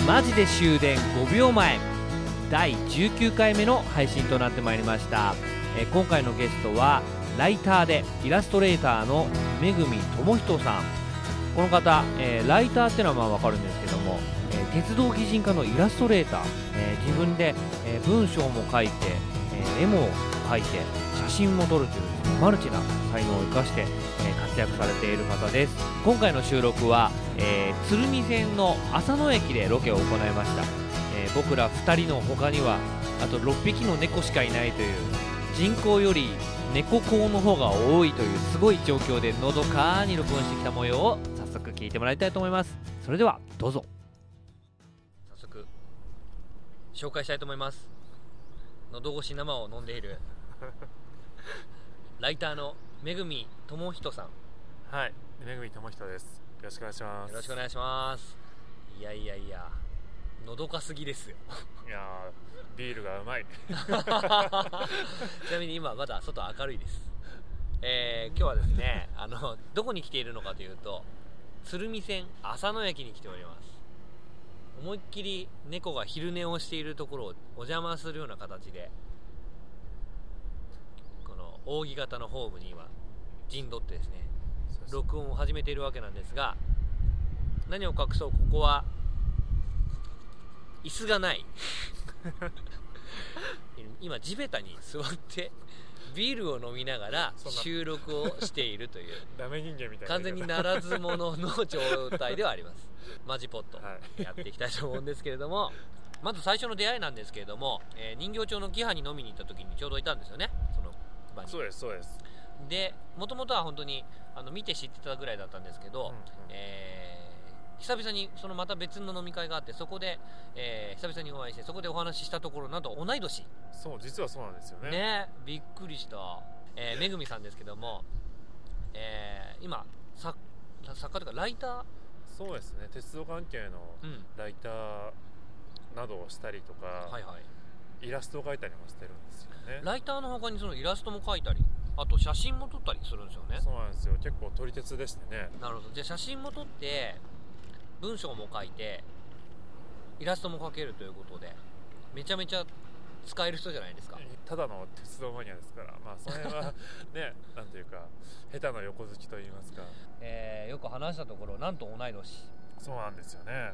マジで終電5秒前第19回目の配信となってまいりました。今回のゲストはライターでイラストレーターのめぐみともひとさん。この方、ライターってのはまあ分かるんですけども、鉄道擬人化のイラストレーター、自分で、文章も書いて、絵も描いて写真も撮るというですね、マルチな才能を生かして、活躍されている方です。今回の収録は、鶴見線の浅野駅でロケを行いました。僕ら2人の他にはあと6匹の猫しかいないという、人口より猫口の方が多いというすごい状況でのどかに録音してきた模様を早速聞いてもらいたいと思います。それではどうぞ。早速紹介したいと思います。喉越し生を飲んでいるライターのめぐみともひとさん。 はい、めぐみともひとです。よろしくお願いします。 よろしくお願いします。いやのどかすぎですよいやビールがうまいちなみに今まだ外明るいです。今日はですねどこに来ているのかというと、鶴見線浅野駅に来ております。思いっきり猫が昼寝をしているところをお邪魔するような形で、この扇形のホームに今陣取ってですね、録音を始めているわけなんですが、何を隠そう、ここは椅子がない今地べたに座ってビールを飲みながら収録をしているというダメ人間みたいな、 完全にならず者の状態ではありますマジポットやっていきたいと思うんですけれども、まず最初の出会いなんですけれども、人形町のキハに飲みに行った時にちょうどいたんですよね、その場に。 そうですそうです。 で、もともとは本当に見て知ってたぐらいだったんですけど、久々にそのまた別の飲み会があって、そこで、久々にお会いして、そこでお話ししたところ、なんと同い年。 そう、実はそうなんですよね。 ね、びっくりした、めぐみさんですけども、今作家というかライター。 そうですね、鉄道関係のライターなどをしたりとか、はいはい、イラストを描いたりもしてるんですよね。 ライターの他にそのイラストも描いたり、あと写真も撮ったりするんですよね。 そうなんですよ、結構撮り鉄でしてね。 なるほど。じゃあ写真も撮って文章も書いてイラストも描けるということで、めちゃめちゃ使える人じゃないですか。 ただの鉄道マニアですから、まあその辺はねなんていうか下手な横好きと言いますか、 よく話したところ、なんと同い年。 そうなんですよね、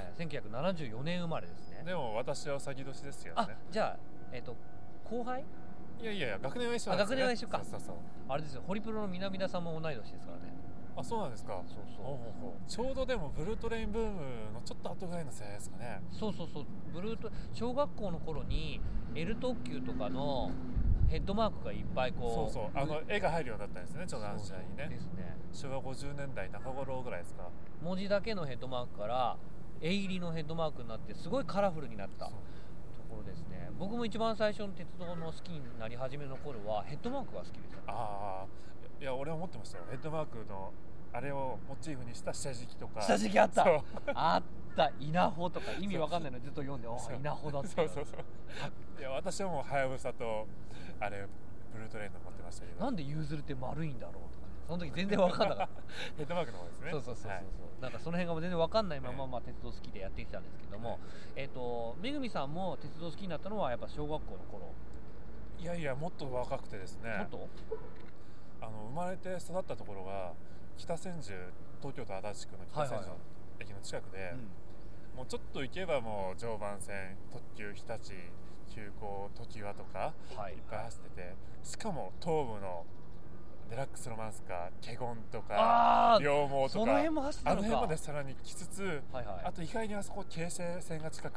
1974年生まれですね。 でも私はうさぎ年ですよね。 あ、じゃあ、後輩？ いや学年は一緒なんですね。 学年は一緒か。 そうあれですよ、ホリプロの南田さんも同い年ですからね。 あ、そうなんですか。そうちょうどでもブルートレインブームのちょっと後ぐらいの世代ですかね。そうブルート、小学校の頃に L 特急とかのヘッドマークがいっぱいこう、 絵が入るようになったんですね、ちょうどあの時代にね。 ですね。 昭和50年代中頃ぐらいですか。 文字だけのヘッドマークから絵入りのヘッドマークになって、すごいカラフルになったところですね。僕も一番最初の鉄道の好きになり始めの頃はヘッドマークが好きですよ。 ああ、いや俺は思ってましたよ。ヘッドマークのあれをモチーフにした下敷きとか。 下敷きあった。あった。稲穂とか意味わかんないのずっと読んで、稲穂だって。そういや私はもうはやぶさとあれブルートレインの持ってましたけど、 なんでユーズルって丸いんだろうとか、その時全然わかんなかったヘッドマークの方ですね。そう、 はい、なんかその辺が全然わかんないまま、鉄道好きでやってきたんですけども、めぐみさんも鉄道好きになったのはやっぱ小学校の頃？ いやもっと若くてですね。 もっと生まれて育ったところが北千住、東京都足立区の北千住の駅の近くで、もうちょっと行けばもう常磐線、特急日立、急行、常盤とか、いっぱい走ってて、しかも東武のデラックスロマンスカー、華厳とか両毛とか、 その辺も走ってたのか。 あの辺までさらに来つつ、あと意外にあそこ京成線が近くって。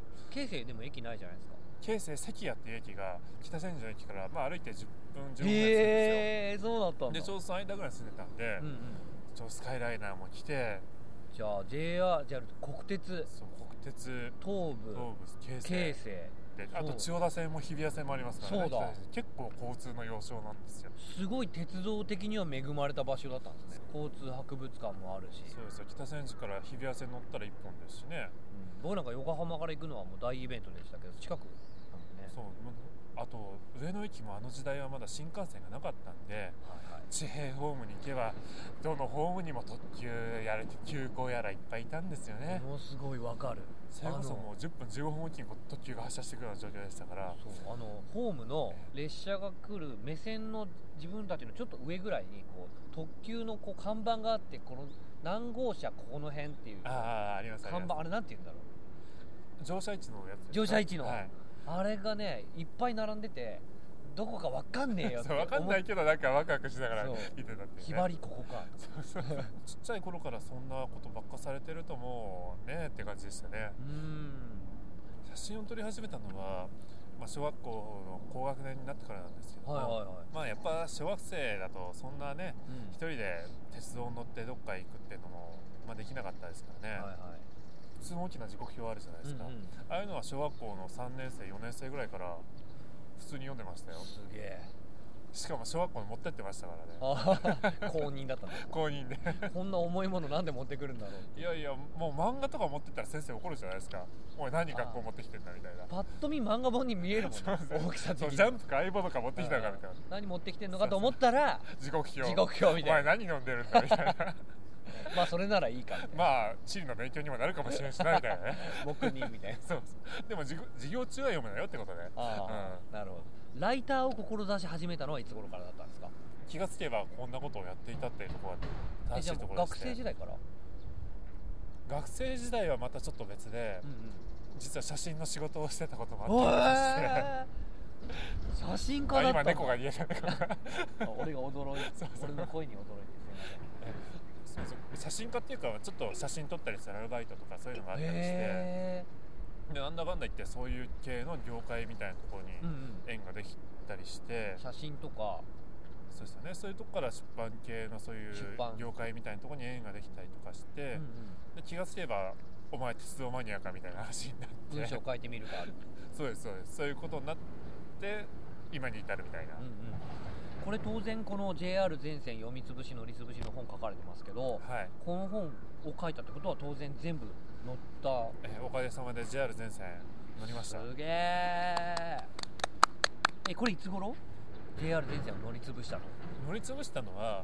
京成でも駅ないじゃないですか。 京成関谷っていう駅が北千住の駅から、歩いて10分15分ぐらいするんですよ。 そうだったんだ。 でちょうどその間ぐらい住んでたんで、ちょうどスカイライナーも来て、 じゃあ JR 国鉄、東武、京成で、あと千代田線も日比谷線もありますからね。そうだ、結構交通の要衝なんですよ。 すごい鉄道的には恵まれた場所だったんですね。交通博物館もあるし。 そうですよ、北千住から日比谷線乗ったら1本ですしね。 僕なんか横浜から行くのはもう大イベントでしたけど、近くなんでね。 そう、あと上野駅もあの時代はまだ新幹線がなかったんで、地平ホームに行けばどのホームにも特急やら急行やらいっぱいいたんですよね。 ものすごいわかる。 それこそもう10分15分おきに特急が発車してくるような状況でしたから。 そうホームの列車が来る目線の自分たちのちょっと上ぐらいにこう特急のこう看板があって、この何号車ここの辺っていうあります看板、あれなんて言うんだろう、 乗車位置のやつですか。 乗車位置の、 はい、あれがねいっぱい並んでて、どこか分かんねえよってそう分かんないけどなんかワクワクしながら見てたっていうね。 ひばりここかそうちっちゃい頃からそんなことばっかされてるともうねって感じでしたね。写真を撮り始めたのは、小学校の高学年になってからなんですけど、やっぱ小学生だとそんなね、一人で鉄道に乗ってどっか行くっていうのも、できなかったですからね。普通の大きな時刻表あるじゃないですか、ああいうのは小学校の3年生4年生ぐらいから普通に読んでましたよ。 すげえ。 しかも小学校に持ってってましたからね。 公認だったの。 公認でこんな重いものなんで持ってくるんだろう。 いやいや、もう漫画とか持ってったら先生怒るじゃないですか。おい何学校持ってきてんだみたいな。 パッと見漫画本に見えるもんね。大きさ的に。 ジャンプか相棒とか持ってきたのかみたいな。 何持ってきてんのかと思ったら時刻表みたいな。 お前何飲んでるんだみたいな。 それならいいかみたいな。 地理の勉強にもなるかもしれないしなみたいなね。 僕にみたいな。 そうでも授業中は読むなよってことね。 なるほど。ライターを志し始めたのはいつ頃からだったんですか？ 気がつけばこんなことをやっていたっていうところが正しいところですね。 学生時代から？ 学生時代はまたちょっと別で、実は写真の仕事をしてたこともあって写真家だったの？ 今猫が家だね。 俺が驚いて、俺の声に驚いてすみません。写真家っていうかちょっと写真撮ったりするアルバイトとかそういうのがあったりして、でなんだかんだ言ってそういう系の業界みたいなところに縁ができたりして、 写真とかそうですよね、そういうとこから出版系のそういう業界みたいなところに縁ができたりとかして、で気がつけばお前鉄道マニアかみたいな話になって、 文章書いてみるかそうですそういうことになって今に至るみたいな。 これ当然この JR 全線読みつぶし乗りつぶしの本書かれてますけど、この本を書いたってことは当然全部乗った。 おかげさまで JR 全線乗りました。 すげえ。これいつ頃 JR 全線を乗りつぶしたの？ 乗りつぶしたのは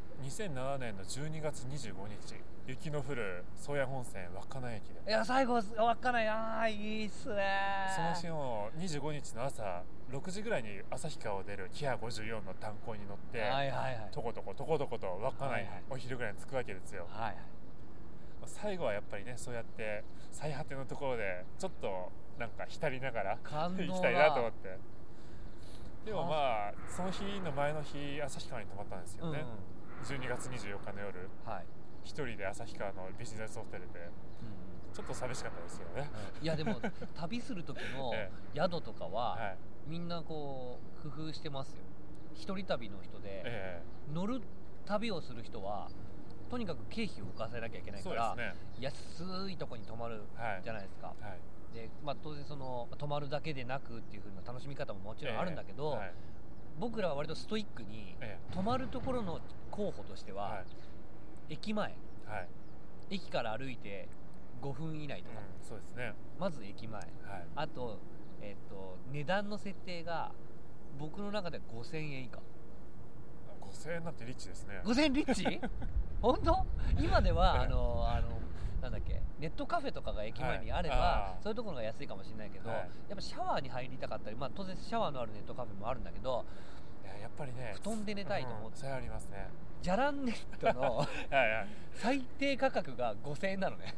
2007年の12月25日雪の降る宗谷本線稚内駅で。 いや最後稚内、いいっすね。 その日の25日の朝6時ぐらいに旭川を出るキハ54の炭鉱に乗って、とことこと稚内お昼ぐらいに着くわけですよ。最後はやっぱりね、そうやって最果てのところでちょっとなんか浸りながら行きたいなと思って。でもその日の前の日旭川に泊まったんですよね。12月24日の夜、一人で旭川のビジネスホテルで、ちょっと寂しかったですよね。 いやでも旅する時の宿とかは、みんなこう工夫してますよ。一人旅の人で、乗る旅をする人はとにかく経費を浮かせなきゃいけないから、安いとこに泊まるじゃないですか。で当然その泊まるだけでなくっていう風な楽しみ方ももちろんあるんだけど、僕らは割とストイックに、泊まるところの候補としては、駅前、駅から歩いて5分以内とか、 そうですね、 まず駅前、あと、値段の設定が僕の中で5000円以下。 5000円なんてリッチですね。 5000円リッチ？本当？今ではなんだっけ、ネットカフェとかが駅前にあれば、そういうところが安いかもしれないけど、やっぱシャワーに入りたかったり、当然シャワーのあるネットカフェもあるんだけど、 やっぱりね、 布団で寝たいと思って、 それありますね。 じゃらんネットの最低価格が5000円なのね。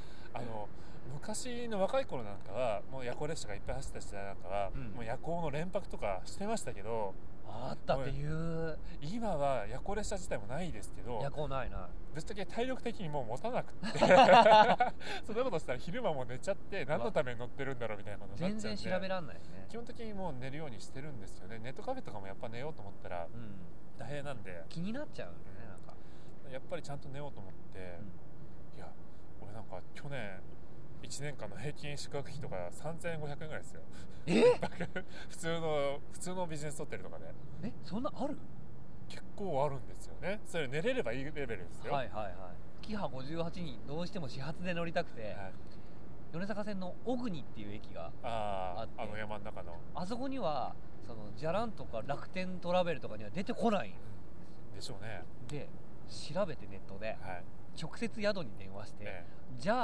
昔の若い頃なんかはもう夜行列車がいっぱい走った時代なんかは、もう夜行の連泊とかしてましたけど、 あったっていう。 今は夜行列車自体もないですけど、 夜行ないな。 ぶっちゃけ体力的にもう持たなくってそんなことしたら昼間も寝ちゃって何のために乗ってるんだろうみたいなことになっちゃうんで、 全然調べらんないね。 基本的にもう寝るようにしてるんですよね。ネットカフェとかもやっぱ寝ようと思ったら大変なんで、 気になっちゃうんだよね。なんかやっぱりちゃんと寝ようと思って、いや俺なんか去年1年間の平均宿泊費とか3500円ぐらいですよ。普通のビジネスホテルとかで。 そんなある？ 結構あるんですよね。それ寝れればいいレベルですよ。 キハ58にどうしても始発で乗りたくて、米坂線の小国っていう駅があって、 山の中のあそこにはそのじゃらんとか楽天トラベルとかには出てこないでしょうね。 で調べてネットで、直接宿に電話して、じゃあ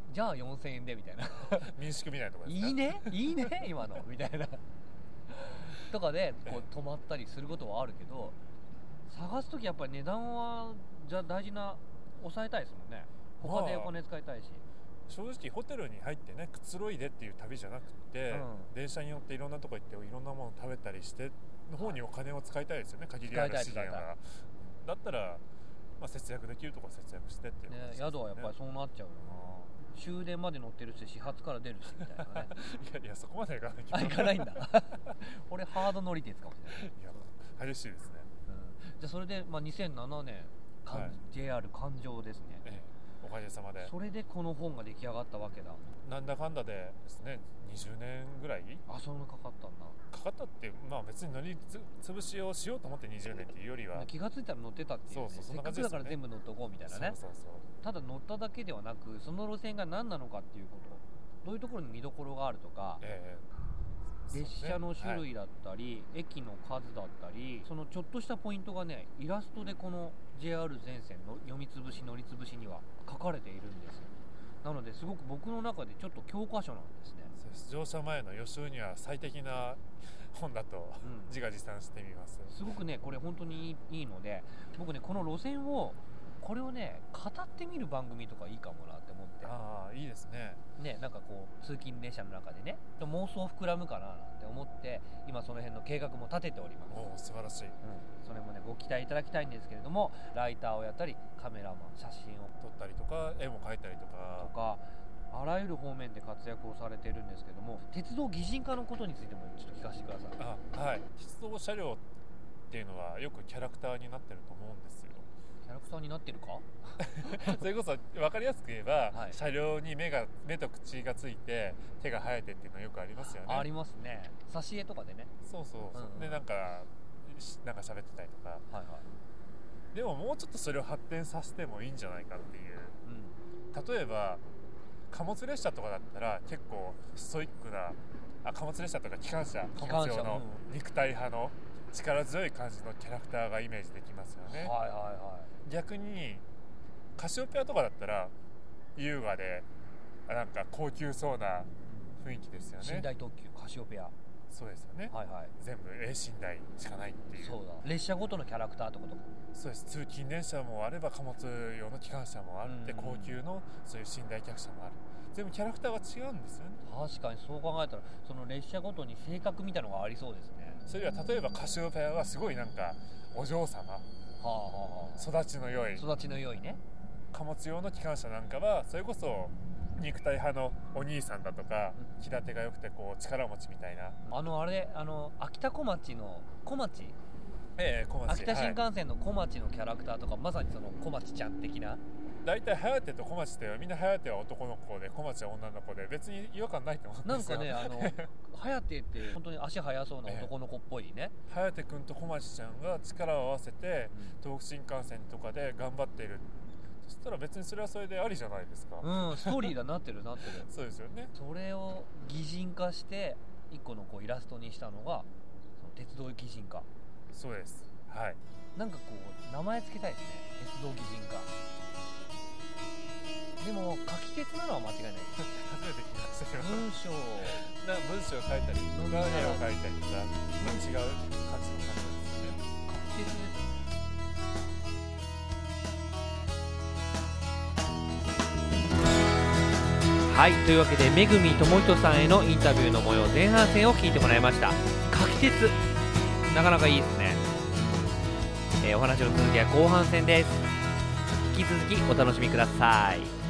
じゃあ4000円でみたいな民宿みたいなところですか。いいねいいね今のみたいなとかでこう泊まったりすることはあるけど、探すときやっぱり値段はじゃ大事な抑えたいですもんね。他でお金使いたいし、 正直ホテルに入ってねくつろいでっていう旅じゃなくて、電車に乗っていろんなとこ行っていろんなもの食べたりしての方にお金を使いたいですよね、限りある資源が。だったら、節約できるところ節約してっていうことですね。 宿はやっぱりそうなっちゃうよな。終電まで乗ってるし始発から出るしみたいなねいやそこまで行かないけど。 行かないんだ俺ハード乗り鉄かもしれない。 いや激しいですね。 じゃあそれで、2007年、JR 環状ですね、 おかげさまで。 それでこの本が出来上がったわけだ。 なんだかんだでですね、20年ぐらいそんなかかったんだ。 かかったって、別に乗り潰しをしようと思って20年っていうよりは、 気がついたら乗ってたっていう、 そんな感じですね。 せっかくだから全部乗っとこうみたいなね。ただ乗っただけではなく、その路線が何なのかっていうこと、どういうところに見どころがあるとか、列車の種類だったり、駅の数だったり、そのちょっとしたポイントがね、イラストでこの JR 全線の読みつぶし乗りつぶしには書かれているんですよ。なのですごく僕の中でちょっと教科書なんですね。 乗車前の予習には最適な本だと、自画自賛してみます。 すごくねこれ本当にいいので、僕ねこの路線をこれをね語ってみる番組とかいいかもなって思って。 いいですね。 なんかこう通勤電車の中でね妄想膨らむかななんて思って今その辺の計画も立てております。 素晴らしい。 それもねご期待いただきたいんですけれども、ライターをやったりカメラマン写真を撮ったりとか絵も描いたりとかあらゆる方面で活躍をされているんですけども、鉄道擬人化のことについてもちょっと聞かせてください。 鉄道車両っていうのはよくキャラクターになってると思うんですよ。 キャラクターになってるかそれこそ分かりやすく言えば、車両に目と口がついて手が生えてっていうのはよくありますよね。 ありますね。挿絵とかでね。 でなんか喋ってたりとか、でももうちょっとそれを発展させてもいいんじゃないかっていう、例えば貨物列車とかだったら結構ストイックな貨物列車とか機関車用の肉体派の力強い感じのキャラクターがイメージできますよね。逆にカシオペアとかだったら優雅でなんか高級そうな雰囲気ですよね。 寝台特急カシオペア。 そうですよね。全部寝台しかないっていう。 そうだ。列車ごとのキャラクターってことか。 そうです。通勤電車もあれば貨物用の機関車もあって、高級のそういう寝台客車もある。全部キャラクターが違うんですよね。確かにそう考えたらその列車ごとに性格みたいなのがありそうですね。 それは例えばカシオペアはすごいなんかお嬢様、育ちの良いね。貨物用の機関車なんかはそれこそ肉体派のお兄さんだとか、気立てが良くてこう力持ちみたいな、 秋田小町の小町、秋田新幹線の小町のキャラクターとか、まさにその小町ちゃん的な。 大体颯と小町ってみんな颯は男の子で小町は女の子で別に違和感ないと思うんですよ。 なんかね颯って本当に足速そうな男の子っぽいね。 颯君と小町ちゃんが力を合わせて、東北新幹線とかで頑張っている。そしたら別にそれはそれでありじゃないですか。 ストーリーだなってるそうですよね。 それを擬人化して一個のこうイラストにしたのがその鉄道擬人化。 そうです。 なんかこう名前つけたいですね、鉄道擬人化。でも書き鉄なのは間違いないです。 初めて聞きましたけど。文章を書いたりとか絵を描いたりとか、違う感じの感じですよね。 書き鉄ですね。はい、というわけでめぐみともひとさんへのインタビューの模様、前半戦を聞いてもらいました。書き鉄なかなかいいですね。お話の続きは後半戦です。引き続きお楽しみください。